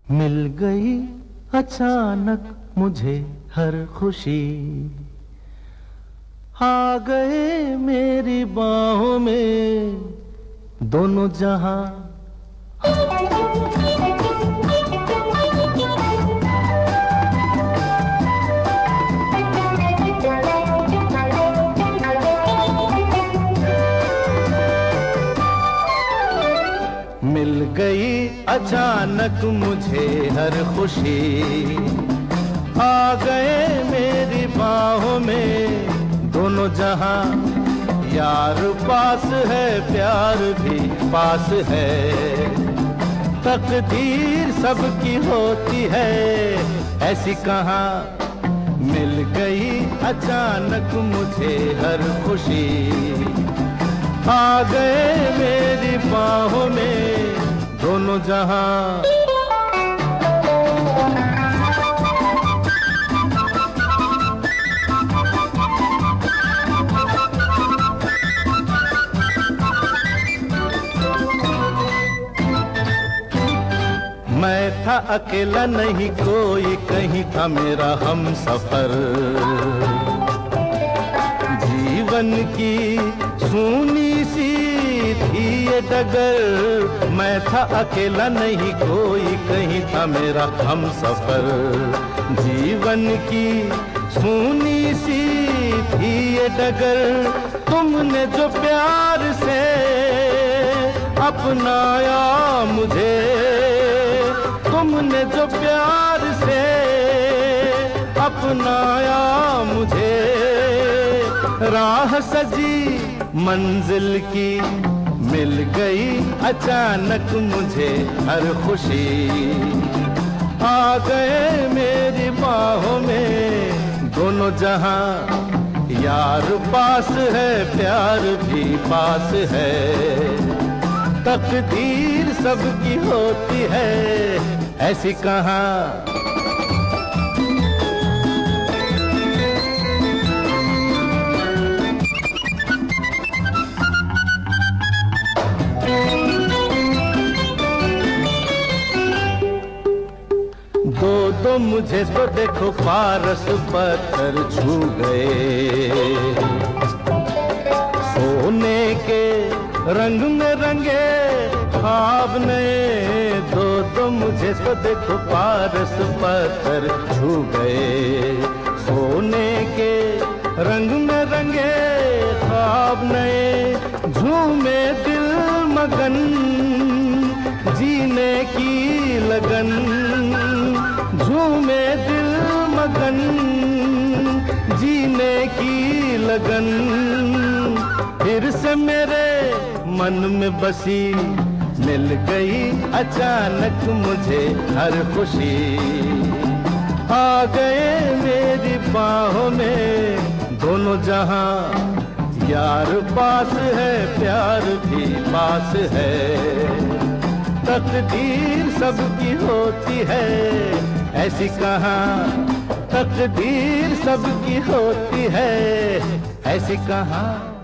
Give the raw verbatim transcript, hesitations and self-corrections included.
मिल गई अचानक मुझे हर खुशी, आ गए मेरी बाहों में दोनों जहां। मिल गई अचानक मुझे हर खुशी, आ गए मेरी बाहों में दोनों जहां। यार पास है प्यार भी पास है, तकदीर सबकी होती है ऐसी कहाँ। मिल गई अचानक मुझे हर खुशी, आ गए मेरी बाहों में दोनों जहां। मैं था अकेला नहीं कोई, कहीं था मेरा हमसफर। जीवन की सूनी सी थी ये डगर, मैं था अकेला नहीं कोई, कहीं था मेरा हमसफर। जीवन की सूनी सी थी ये डगर, तुमने जो प्यार से अपनाया मुझे, तुमने जो प्यार से अपनाया मुझे। राह सजी मंजिल की, मिल गई अचानक मुझे हर खुशी, आ गए मेरी बाहों में दोनों जहां। यार पास है प्यार भी पास है, तकदीर सबकी होती है ऐसी कहाँ। दो दो मुझे तो देखो पारस पत्थर छू गए, सोने के रंग में रंगे ख्वाब नए। दो दो मुझे तो देखो पारस पत्थर छू गए, सोने के रंग में रंगे ख्वाब नए। झूमे दिल मगन जीने की लगन, झूमे दिल मगन जीने की लगन। फिर से मेरे मन में बसी, मिल गई अचानक मुझे हर खुशी, आ गए मेरी बाहों में दोनों जहां। यार पास है प्यार भी पास है, तकदीर सबकी होती है ऐसी कहाँ। तकदीर सबकी होती है ऐसी कहाँ।